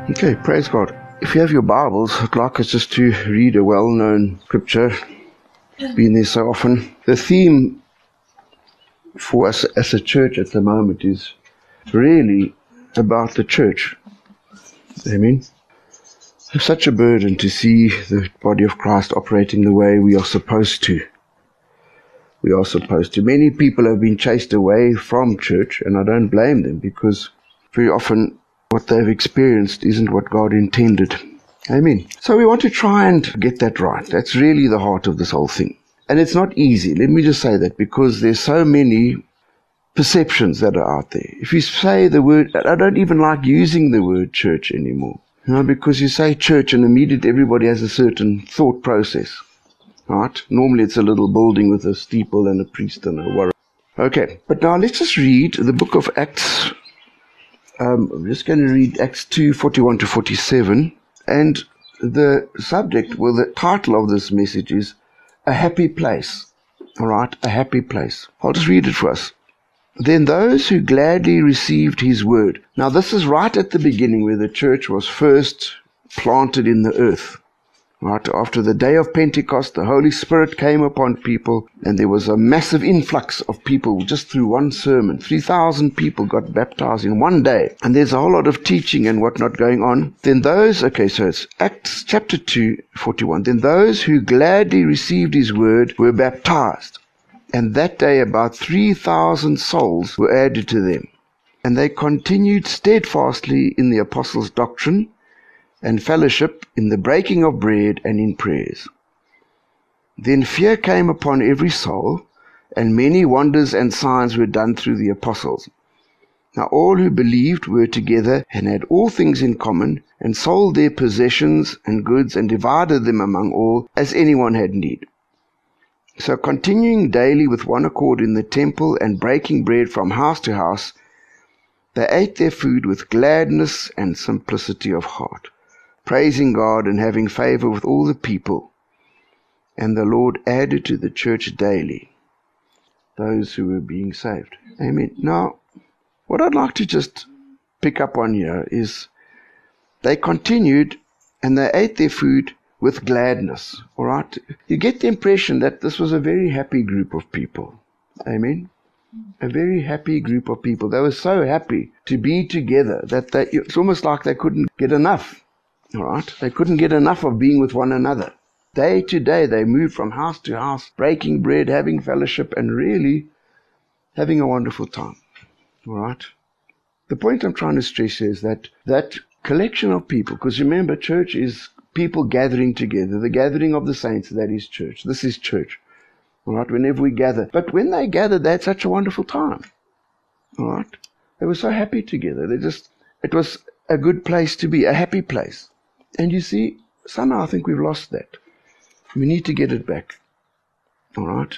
Okay, praise God. If you have your Bibles, I'd like us just to read a well-known scripture. It's been there so often. The theme for us as a church at the moment is really about the church. Amen. It's such a burden to see the body of Christ operating the way we are supposed to. We are supposed to. Many people have been chased away from church, and I don't blame them, because very often what they've experienced isn't what God intended. Amen. So we want to try and get that right. That's really the heart of this whole thing. And it's not easy. Let me just say that, because there's so many perceptions that are out there. If you say the word, I don't even like using the word church anymore. Because you say church and immediately everybody has a certain thought process. Right? Normally it's a little building with a steeple and a priest and a warrior. Okay, but now let's just read the book of Acts. I'm just going to read Acts 2:41 to 47. And the subject, well, the title of this message is A Happy Place. All right, a happy place. I'll just read it for us. Then those who gladly received his word. Now this is right at the beginning where the church was first planted in the earth. Right after the day of Pentecost, the Holy Spirit came upon people, and there was a massive influx of people just through one sermon. 3,000 people got baptized in one day. And there's a whole lot of teaching and whatnot going on. Then those, okay, so it's Acts chapter 2:41. Then those who gladly received his word were baptized. And that day about 3,000 souls were added to them. And they continued steadfastly in the apostles' doctrine and fellowship, in the breaking of bread and in prayers. Then fear came upon every soul, and many wonders and signs were done through the apostles. Now all who believed were together and had all things in common, and sold their possessions and goods and divided them among all, as anyone had need. So continuing daily with one accord in the temple and breaking bread from house to house, they ate their food with gladness and simplicity of heart, praising God and having favor with all the people. And the Lord added to the church daily those who were being saved. Amen. Now, what I'd like to just pick up on here is they continued and they ate their food with gladness. All right? You get the impression that this was a very happy group of people. Amen. A very happy group of people. They were so happy to be together that it's almost like they couldn't get enough. All right? They couldn't get enough of being with one another. Day to day, they moved from house to house, breaking bread, having fellowship, and really having a wonderful time. All right? The point I'm trying to stress here is that collection of people, because remember, church is people gathering together. The gathering of the saints, that is church. This is church. All right? Whenever we gather. But when they gathered, they had such a wonderful time. All right? They were so happy together. It was a good place to be, a happy place. And you see, somehow I think we've lost that. We need to get it back. All right?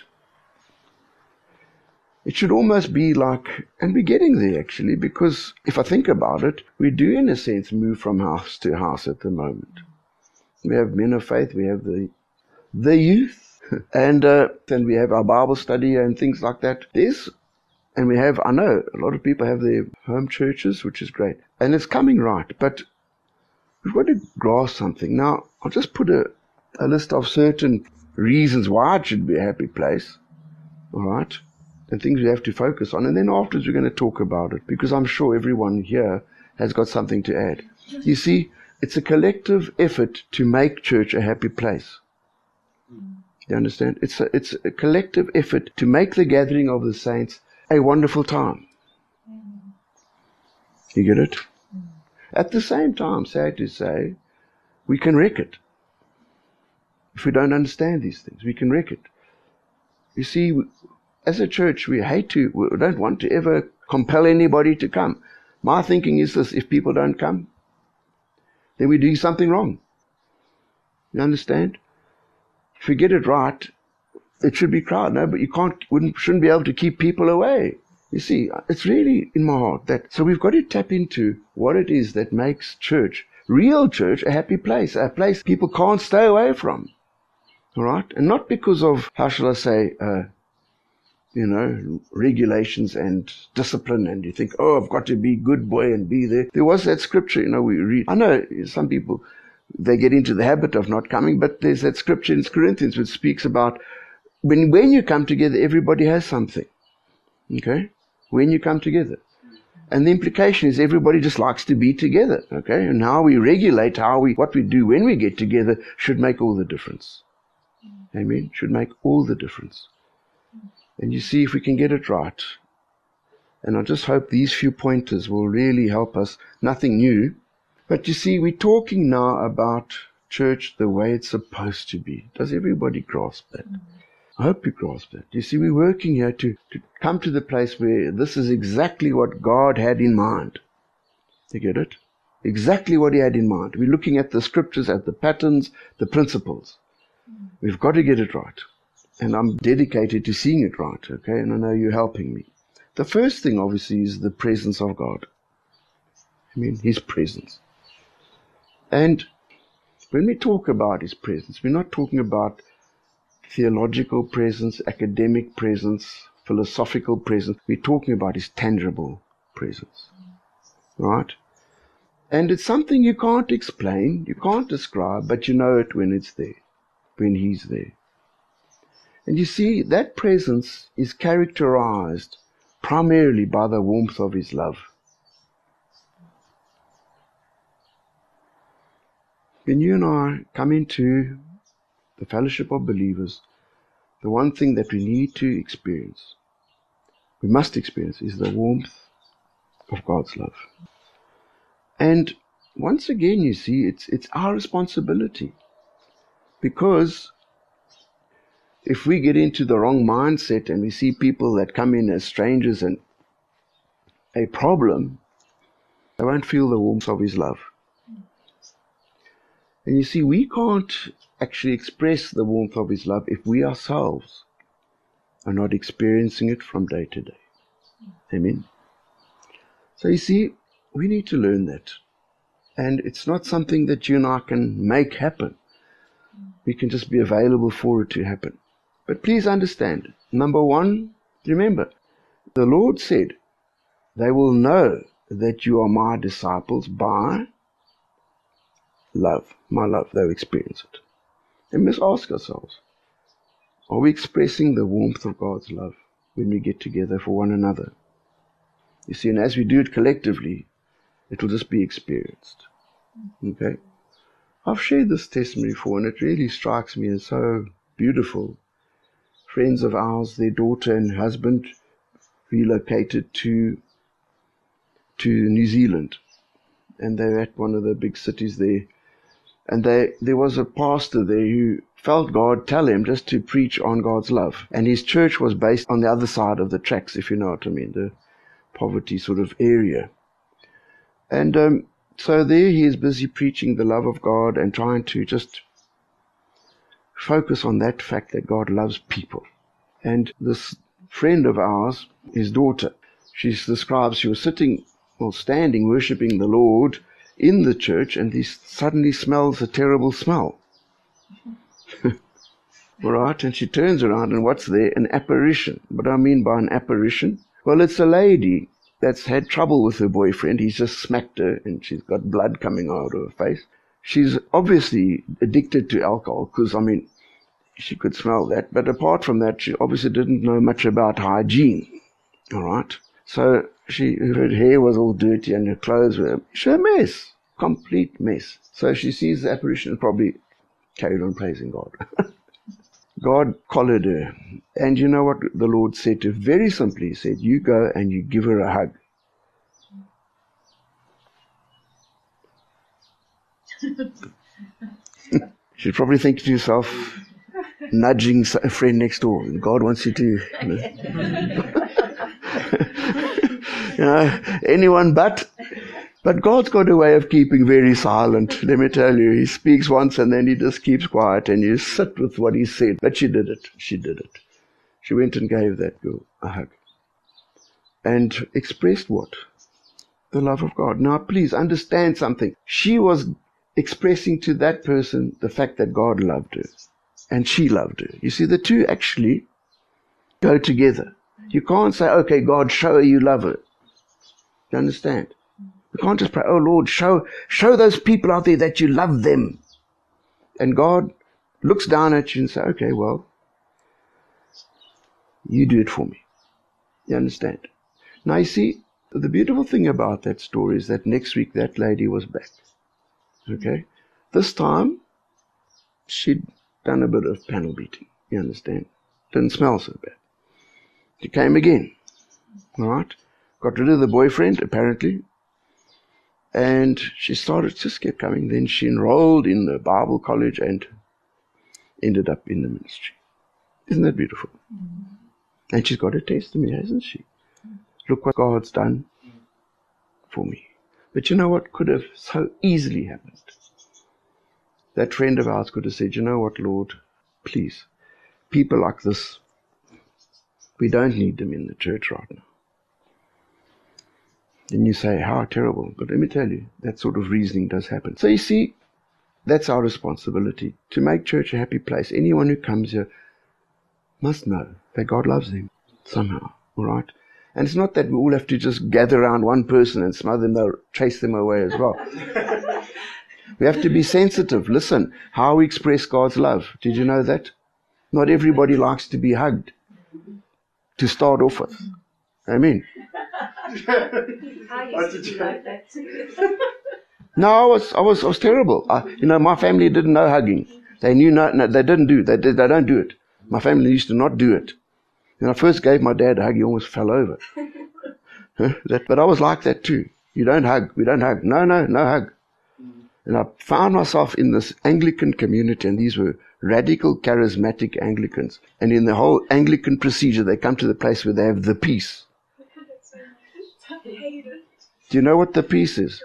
It should almost be like, and we're getting there actually, because if I think about it, we do in a sense move from house to house at the moment. We have men of faith, we have the youth, and we have our Bible study and things like that. And we have, I know, a lot of people have their home churches, which is great. And it's coming right, but we've got to grasp something. Now, I'll just put a list of certain reasons why it should be a happy place, all right, and things we have to focus on. And then afterwards we're going to talk about it, because I'm sure everyone here has got something to add. You see, it's a collective effort to make church a happy place. You understand? It's a collective effort to make the gathering of the saints a wonderful time. You get it? At the same time, sad to say, we can wreck it. If we don't understand these things, we can wreck it. You see, as a church, we don't want to ever compel anybody to come. My thinking is this: if people don't come, then we're doing something wrong. You understand? If we get it right, it should be crowded. No, but shouldn't be able to keep people away. You see, it's really in my heart so we've got to tap into what it is that makes church, real church, a happy place, a place people can't stay away from. All right? And not because of, how shall I say, regulations and discipline, and you think, oh, I've got to be good boy and be there. There was that scripture, we read. I know some people, they get into the habit of not coming, but there's that scripture in Corinthians which speaks about when you come together, everybody has something. Okay? When you come together. And the implication is everybody just likes to be together. Okay? And how we regulate, what we do when we get together should make all the difference. Amen? Should make all the difference. And you see, if we can get it right, and I just hope these few pointers will really help us. Nothing new. But you see, we're talking now about church the way it's supposed to be. Does everybody grasp that? I hope you grasp that. You see, we're working here to come to the place where this is exactly what God had in mind. You get it? Exactly what He had in mind. We're looking at the scriptures, at the patterns, the principles. We've got to get it right. And I'm dedicated to seeing it right, okay? And I know you're helping me. The first thing, obviously, is the presence of God. His presence. And when we talk about His presence, we're not talking about theological presence, academic presence, philosophical presence. We're talking about His tangible presence. Right? And it's something you can't explain, you can't describe, but you know it when it's there, when He's there. And you see, that presence is characterized primarily by the warmth of His love. When you and I come into the fellowship of believers, the one thing that we need to experience, we must experience, is the warmth of God's love. And once again, you see, it's our responsibility. Because if we get into the wrong mindset and we see people that come in as strangers and a problem, they won't feel the warmth of His love. And you see, we can't actually express the warmth of His love if we ourselves are not experiencing it from day to day. Amen. So you see, we need to learn that. And it's not something that you and I can make happen. We can just be available for it to happen. But please understand, number one, remember, the Lord said, they will know that you are my disciples by love. My love, they'll experience it. And we must ask ourselves, are we expressing the warmth of God's love when we get together for one another? You see, and as we do it collectively, it will just be experienced. Okay? I've shared this testimony before, and it really strikes me as so beautiful. Friends of ours, their daughter and husband relocated to New Zealand, and they're at one of the big cities there. And there was a pastor there who felt God tell him just to preach on God's love. And his church was based on the other side of the tracks, if you know what I mean, the poverty sort of area. And so there he is busy preaching the love of God and trying to just focus on that fact that God loves people. And this friend of ours, his daughter, she describes she was standing, worshipping the Lord in the church, and he suddenly smells a terrible smell. All right, and she turns around, and what's there? An apparition. What do I mean by an apparition? Well, it's a lady that's had trouble with her boyfriend. He's just smacked her, and she's got blood coming out of her face. She's obviously addicted to alcohol, because, she could smell that. But apart from that, she obviously didn't know much about hygiene. All right? So her hair was all dirty and her clothes were a mess. Complete mess. So she sees the apparition and probably carried on praising God. God collared her. And you know what the Lord said to her? Very simply, He said, you go and you give her a hug. She'd probably think to herself, nudging a friend next door, God wants you to, anyone but God's got a way of keeping very silent. Let me tell you, He speaks once and then He just keeps quiet and you sit with what He said. But she did it. She did it. She went and gave that girl a hug. And expressed what? The love of God. Now please understand something. She was expressing to that person the fact that God loved her. And she loved her. You see, the two actually go together. You can't say, okay, God, show her you love her. You understand? You can't just pray, oh Lord, show those people out there that you love them. And God looks down at you and says, okay, well, you do it for me. You understand? Now you see, the beautiful thing about that story is that next week that lady was back. Okay? This time, she'd done a bit of panel beating. You understand? Didn't smell so bad. She came again. Alright? Got rid of the boyfriend, apparently. And she just kept coming. Then she enrolled in the Bible college and ended up in the ministry. Isn't that beautiful? And she's got a testimony, hasn't she? Look what God's done for me. But you know what could have so easily happened? That friend of ours could have said, you know what, Lord, please, people like this, we don't need them in the church right now. Then you say, how terrible. But let me tell you, that sort of reasoning does happen. So you see, that's our responsibility, to make church a happy place. Anyone who comes here must know that God loves them somehow, all right? And it's not that we all have to just gather around one person and smother them or chase them away as well. We have to be sensitive. Listen, how we express God's love. Did you know that? Not everybody likes to be hugged, to start off with. Amen. No, I was terrible. My family didn't know hugging. They knew they didn't do. They don't do it. My family used to not do it. When I first gave my dad a hug, he almost fell over. But I was like that too. You don't hug. We don't hug. No hug. And I found myself in this Anglican community, and these were radical, charismatic Anglicans. And in the whole Anglican procedure, they come to the place where they have the peace. Do you know what the peace is?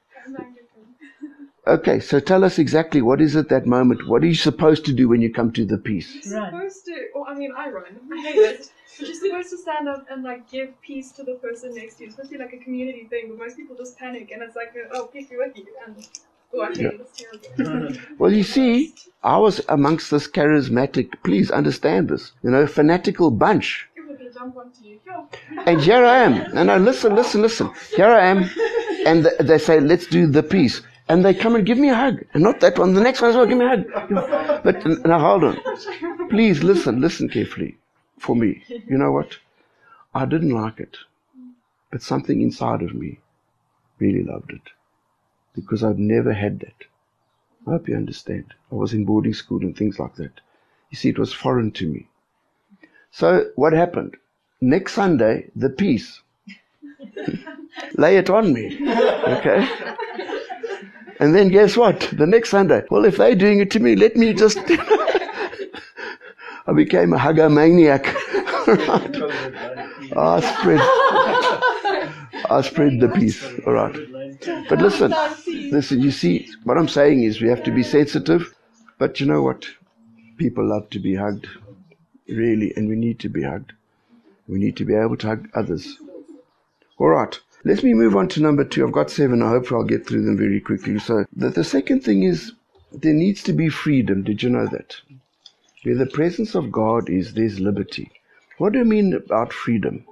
Okay, so tell us exactly, what is it that moment? What are you supposed to do when you come to the peace? You're supposed to, I run. I hate it. But you're supposed to stand up and give peace to the person next to you. It's supposed to be like a community thing, but most people just panic, and it's like, oh, peace be with you. And I hate it. It's terrible. Well, you see, I was amongst this charismatic, please understand this, fanatical bunch. Jump onto you. And here I am. No, listen. Here I am. And they say, let's do the peace. And they come and give me a hug. And not that one. The next one as well, give me a hug. But now hold on. Please listen carefully for me. You know what? I didn't like it. But something inside of me really loved it. Because I've never had that. I hope you understand. I was in boarding school and things like that. You see, it was foreign to me. So what happened? Next Sunday, the peace. Lay it on me. Okay? And then guess what? The next Sunday, well, if they're doing it to me, let me just... I became a hugger-maniac. Right? I spread the peace. All right. But listen, you see, what I'm saying is we have to be sensitive. But you know what? People love to be hugged. Really, and we need to be hugged. We need to be able to hug others. All right. Let me move on to number 2. I've got 7. I hope I'll get through them very quickly. So the second thing is there needs to be freedom. Did you know that? Where the presence of God is, there's liberty. What do I mean about freedom?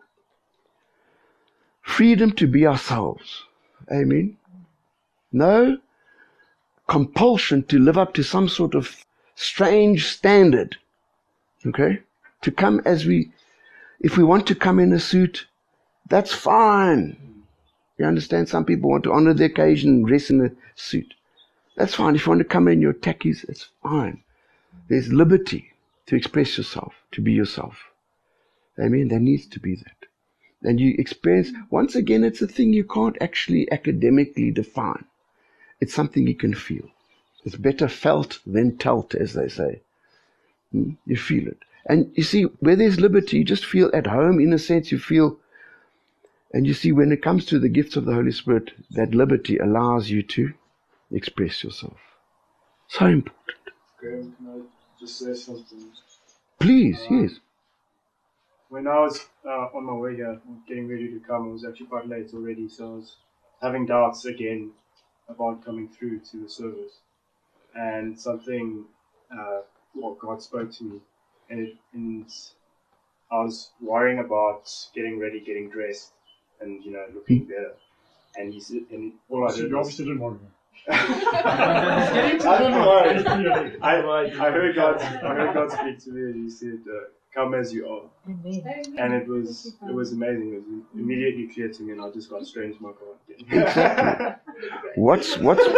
Freedom to be ourselves. Amen. No compulsion to live up to some sort of strange standard. Okay? To come as if we want to come in a suit, that's fine. You understand? Some people want to honor the occasion and dress in a suit. That's fine. If you want to come in your tackies, it's fine. There's liberty to express yourself, to be yourself. Amen? There needs to be that. And you experience, once again, it's a thing you can't actually academically define. It's something you can feel. It's better felt than telt, as they say. You feel it. And you see, where there's liberty, you just feel at home, in a sense, you feel. And you see, when it comes to the gifts of the Holy Spirit, that liberty allows you to express yourself. So important. Graham, can I just say something? Please, yes. When I was on my way here, getting ready to come, it was actually quite late already, so I was having doubts again about coming through to the service. And something, God spoke to me, and I was worrying about getting ready, getting dressed, and looking better. And he said, and all I did You was. obviously didn't want to. I don't worry. I heard God speak to me, and He said, "Come as you are." And it was amazing. It was immediately clear to me, and I just got straight into my car again. Exactly. What's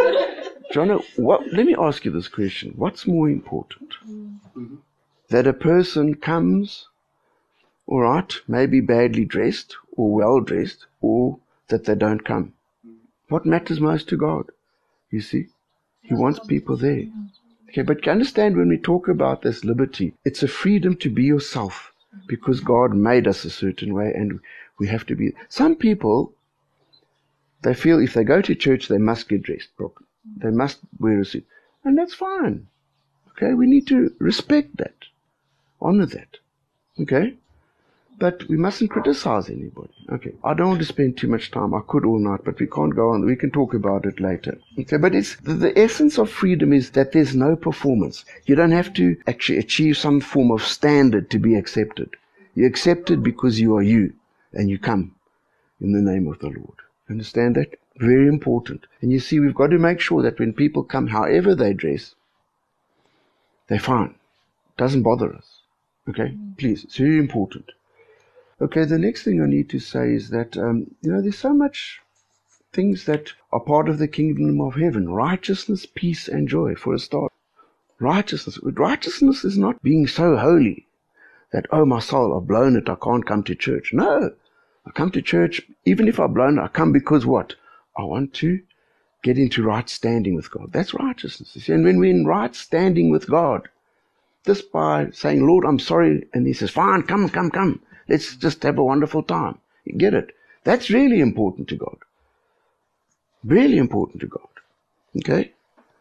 Jono? Let me ask you this question: what's more important? Mm-hmm. That a person comes, all right, maybe badly dressed or well dressed, or that they don't come? What matters most to God? You see, He wants people there. Okay, but you understand, when we talk about this liberty, it's a freedom to be yourself, because God made us a certain way, and we have to be. Some people, they feel if they go to church, they must get dressed properly. They must wear a suit. And that's fine. Okay, we need to respect that, honor that. Okay? But we mustn't criticize anybody. Okay, I don't want to spend too much time. I could all night, but we can't go on. We can talk about it later. Okay, but it's the essence of freedom is that there's no performance. You don't have to actually achieve some form of standard to be accepted. You're accepted because you are you, and you come in the name of the Lord. Understand that? Very important. And you see, we've got to make sure that when people come, however they dress, they're fine. It doesn't bother us. Okay? Please, it's very important. Okay, the next thing I need to say is that, there's so much things that are part of the kingdom of heaven. Righteousness, peace, and joy, for a start. Righteousness is not being so holy that, oh, my soul, I've blown it, I can't come to church. No, I come to church, even if I've blown it, I come because what? I want to get into right standing with God. That's righteousness. You see? And when we're in right standing with God, just by saying, Lord, I'm sorry, and He says, fine, come. Let's just have a wonderful time. You get it? That's really important to God. Really important to God. Okay?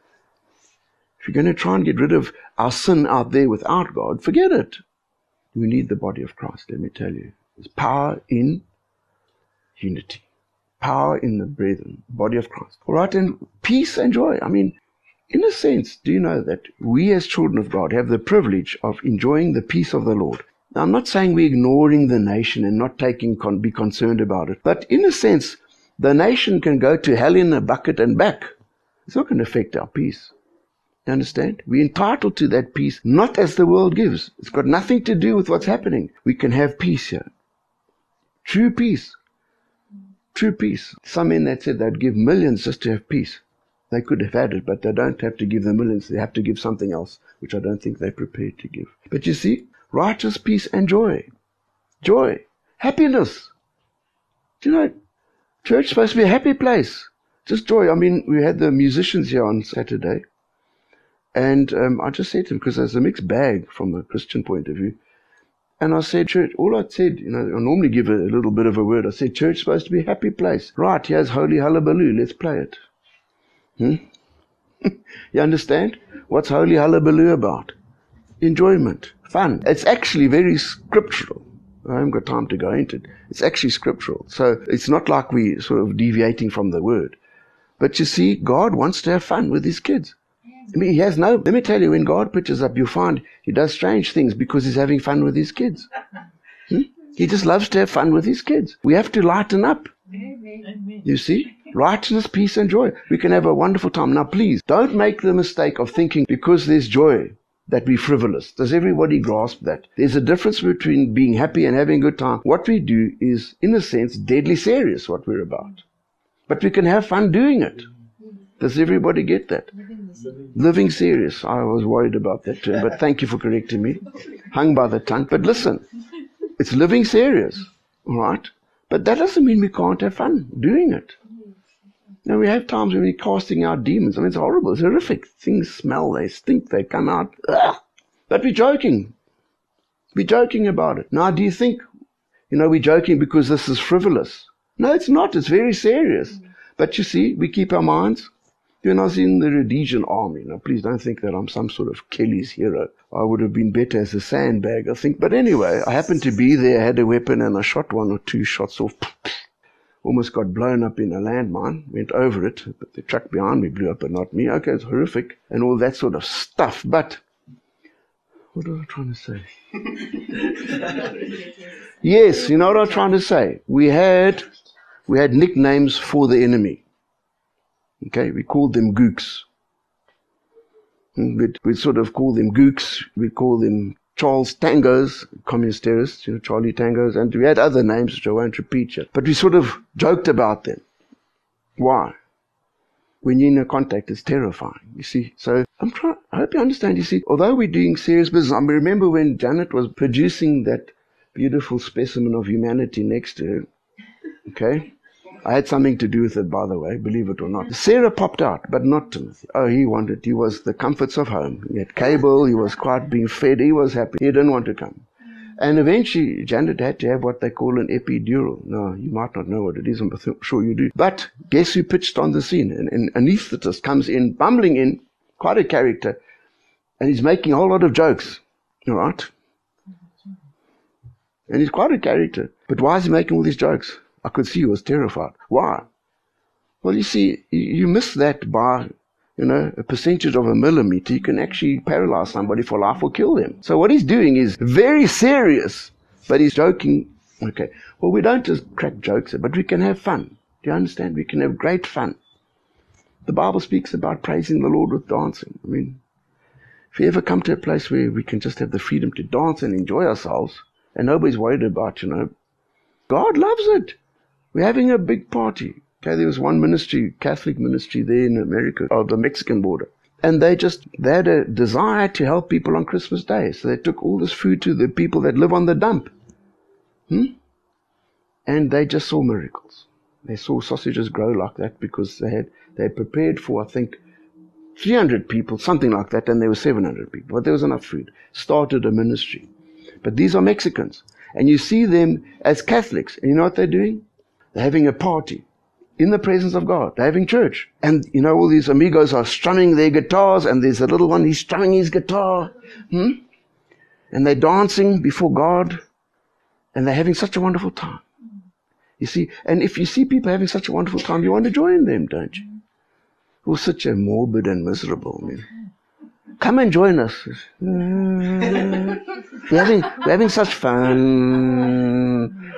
If you're going to try and get rid of our sin out there without God, forget it. We need the body of Christ, let me tell you. There's power in unity. Power in the brethren, body of Christ. All right, and peace and joy. I mean, in a sense, do you know that we as children of God have the privilege of enjoying the peace of the Lord? Now, I'm not saying we're ignoring the nation and not be concerned about it, but in a sense, the nation can go to hell in a bucket and back. It's not going to affect our peace. You understand? We're entitled to that peace, not as the world gives. It's got nothing to do with what's happening. We can have peace here. True peace. True peace. Some men that said they'd give millions just to have peace. They could have had it, but they don't have to give the millions. They have to give something else, which I don't think they're prepared to give. But you see, righteous peace and joy. Joy. Happiness. Do you know, church is supposed to be a happy place. Just joy. I mean, we had the musicians here on Saturday. And I just said to them, because there's a mixed bag from a Christian point of view. And I said, church, all I said, I normally give a little bit of a word. I said, church is supposed to be a happy place. Right, here's Holy Hullabaloo. Let's play it. You understand? What's Holy Hullabaloo about? Enjoyment, fun. It's actually very scriptural. I haven't got time to go into it. It's actually scriptural. So it's not like we're sort of deviating from the word. But you see, God wants to have fun with His kids. I mean, let me tell you, when God pitches up, you'll find He does strange things because He's having fun with His kids. He just loves to have fun with His kids. We have to lighten up. Amen. You see? Righteousness, peace, and joy. We can have a wonderful time. Now, please, don't make the mistake of thinking because there's joy that we're frivolous. Does everybody grasp that? There's a difference between being happy and having a good time. What we do is, in a sense, deadly serious, what we're about. But we can have fun doing it. Does everybody get that? Living serious. I was worried about that term, but thank you for correcting me. Hung by the tongue. But listen, it's living serious, all right? But that doesn't mean we can't have fun doing it. Now, we have times when we're casting out demons. I mean, it's horrible. It's horrific. Things smell. They stink. They come out. Ugh. But we're joking. We're joking about it. Now, do you think, we're joking because this is frivolous? No, it's not. It's very serious. But you see, we keep our minds. When I was in the Rhodesian army, please don't think that I'm some sort of Kelly's hero. I would have been better as a sandbag, I think. But anyway, I happened to be there, had a weapon, and I shot 1 or 2 shots off. Almost got blown up in a landmine, went over it, but the truck behind me blew up, but not me. Okay, it's horrific, and all that sort of stuff. But What was I trying to say? Yes, you know what I'm trying to say? We had nicknames for the enemy. Okay, we called them gooks. We sort of call them gooks. We call them Charles Tangos, communist terrorists, Charlie Tangos, and we had other names which I won't repeat yet. But we sort of joked about them. Why? When you're in a contact, it's terrifying, you see. So I hope you understand, you see, although we're doing serious business, I remember when Janet was producing that beautiful specimen of humanity next to her, okay? I had something to do with it, by the way, believe it or not. Sarah popped out, but not Timothy. Oh, he was the comforts of home. He had cable, he was quite being fed, he was happy. He didn't want to come. And eventually, Janet had to have what they call an epidural. No, you might not know what it is, I'm sure you do. But guess who pitched on the scene? An anesthetist comes in, bumbling in, quite a character, and he's making a whole lot of jokes. All right? And he's quite a character. But why is he making all these jokes? I could see he was terrified. Why? Well, you see, you miss that by, a percentage of a millimeter. You can actually paralyze somebody for life or kill them. So what he's doing is very serious, but he's joking. Okay. Well, we don't just crack jokes, but we can have fun. Do you understand? We can have great fun. The Bible speaks about praising the Lord with dancing. I mean, if you ever come to a place where we can just have the freedom to dance and enjoy ourselves, and nobody's worried about, God loves it. We're having a big party. Okay, there was one ministry, Catholic ministry there in America, of the Mexican border. And they had a desire to help people on Christmas Day. So they took all this food to the people that live on the dump. And they just saw miracles. They saw sausages grow like that because they had prepared for, I think, 300 people, something like that, and there were 700 people. But there was enough food. Started a ministry. But these are Mexicans. And you see them as Catholics. And you know what they're doing? They're having a party in the presence of God. They're having church. And, all these amigos are strumming their guitars, and there's a little one, he's strumming his guitar. And they're dancing before God, and they're having such a wonderful time. You see, and if you see people having such a wonderful time, you want to join them, don't you? We're such a morbid and miserable, man. Come and join us. We're having such fun.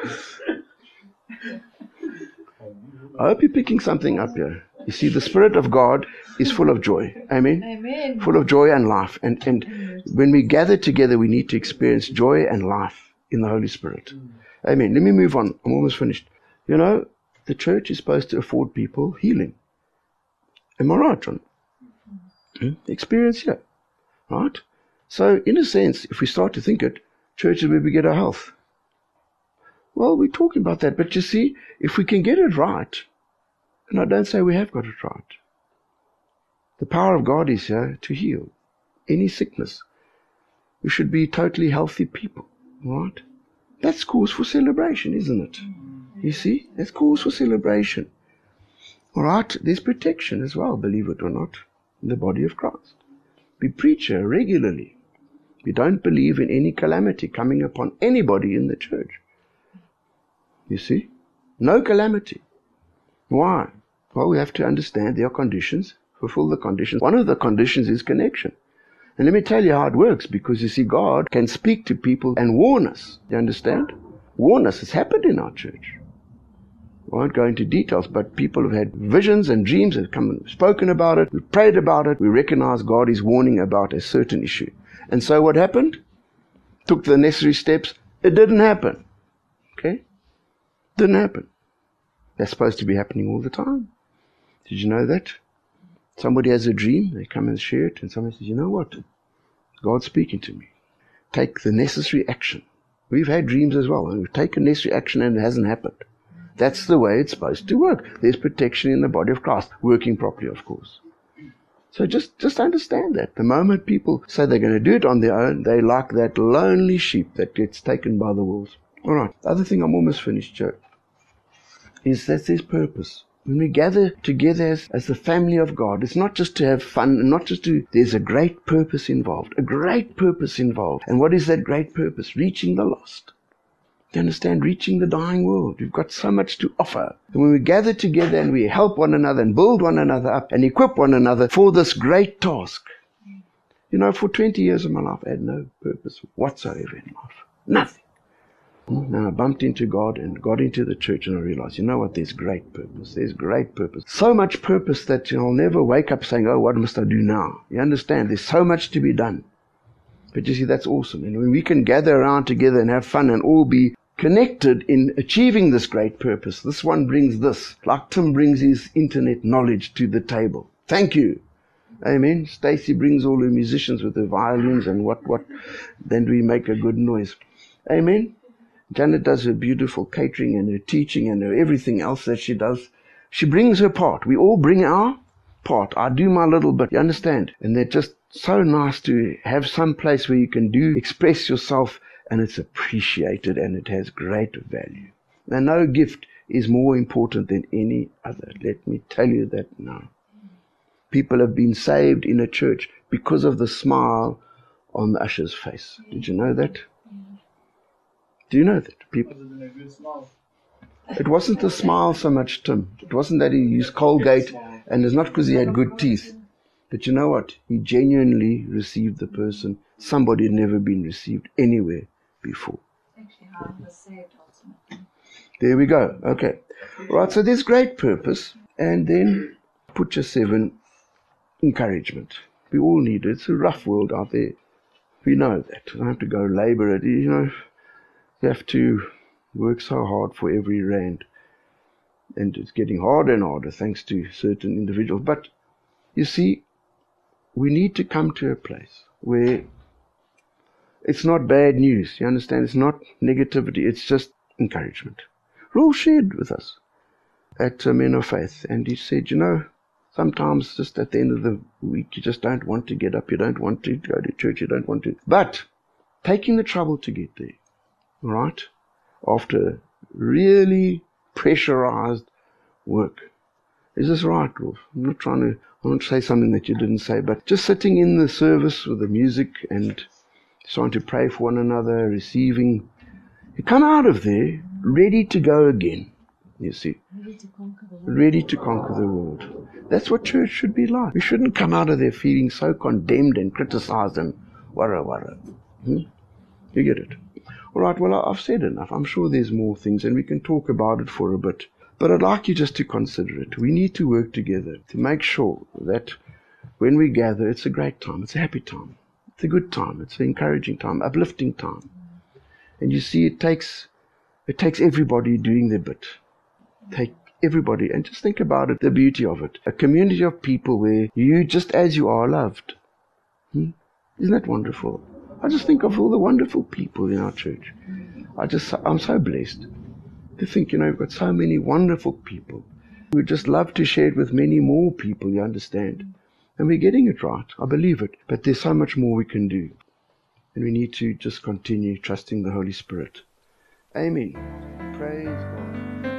I hope you're picking something up here. You see, the Spirit of God is full of joy. Amen? Amen. Full of joy and life. And when we gather together, we need to experience joy and life in the Holy Spirit. Amen. Let me move on. I'm almost finished. The church is supposed to afford people healing. Am I right, John? Experience here. Right? So, in a sense, if we start to think it, church is where we get our health. Well, we're talking about that, but you see, if we can get it right, and I don't say we have got it right, the power of God is here to heal any sickness. We should be totally healthy people, right? That's cause for celebration, isn't it? You see, that's cause for celebration. All right, there's protection as well, believe it or not, in the body of Christ. We preach here regularly. We don't believe in any calamity coming upon anybody in the church. You see? No calamity. Why? Well, we have to understand there are conditions, fulfill the conditions. One of the conditions is connection. And let me tell you how it works, because you see, God can speak to people and warn us. You understand? Warn us. It's happened in our church. I won't go into details, but people have had visions and dreams, have come and spoken about it, we've prayed about it, we recognize God is warning about a certain issue. And so what happened? Took the necessary steps. It didn't happen. Okay? Didn't happen. That's supposed to be happening all the time. Did you know that? Somebody has a dream, they come and share it, and somebody says, you know what? God's speaking to me. Take the necessary action. We've had dreams as well, and we've taken necessary action and it hasn't happened. That's the way it's supposed to work. There's protection in the body of Christ, working properly, of course. So just understand that. The moment people say they're going to do it on their own, they like that lonely sheep that gets taken by the wolves. All right. The other thing, I'm almost finished, Joe, is that there's purpose. When we gather together as the family of God, it's not just to have fun, and not just to, there's a great purpose involved. A great purpose involved. And what is that great purpose? Reaching the lost. You understand? Reaching the dying world. We've got so much to offer. And when we gather together and we help one another and build one another up and equip one another for this great task, You know, for 20 years of my life, I had no purpose whatsoever in life. Nothing. And I bumped into God and got into the church, and I realized, you know what, there's great purpose. There's great purpose. So much purpose that I'll never wake up saying, oh, what must I do now? You understand? There's so much to be done. But you see, that's awesome. And when we can gather around together and have fun and all be connected in achieving this great purpose, this one brings this, like Tim brings his internet knowledge to the table. Thank you. Amen. Stacy brings all the musicians with the violins and what. Then we make a good noise. Amen. Janet does her beautiful catering and her teaching and her everything else that she does. She brings her part. We all bring our part. I do my little bit. You understand? And they're just so nice to have some place where you can express yourself, and it's appreciated and it has great value. Now, no gift is more important than any other. Let me tell you that now. People have been saved in a church because of the smile on the usher's face. Did you know that? Do you know that? People. It wasn't the smile so much, Tim. It wasn't that he used Colgate, and it's not because he had good teeth. But you know what? He genuinely received the person. Somebody had never been received anywhere before. There we go. Okay. Right, so there's great purpose. And then put your 7, encouragement. We all need it. It's a rough world out there. We know that. I don't have to go labor it. You know, you have to work so hard for every rand. And it's getting harder and harder thanks to certain individuals. But you see, we need to come to a place where it's not bad news. You understand? It's not negativity. It's just encouragement. Raul shared with us at Men of Faith. And he said, you know, sometimes just at the end of the week, you just don't want to get up. You don't want to go to church. You don't want to. But taking the trouble to get there, all right, after really pressurized work. Is this right, Rolf? I'm not trying to say something that you didn't say, but just sitting in the service with the music and starting to pray for one another, receiving. You come out of there ready to go again, you see. Ready to conquer the world. That's what church should be like. We shouldn't come out of there feeling so condemned and criticized and wara. You get it? All right, well, I've said enough. I'm sure there's more things, and we can talk about it for a bit. But I'd like you just to consider it. We need to work together to make sure that when we gather, it's a great time. It's a happy time. It's a good time. It's an encouraging time, uplifting time. And you see, it takes everybody doing their bit. Take everybody, and just think about it, the beauty of it. A community of people where you, just as you are, loved. Isn't that wonderful? I just think of all the wonderful people in our church. I'm so blessed to think, you know, we've got so many wonderful people. We'd just love to share it with many more people, you understand. And we're getting it right. I believe it. But there's so much more we can do. And we need to just continue trusting the Holy Spirit. Amen. Praise God.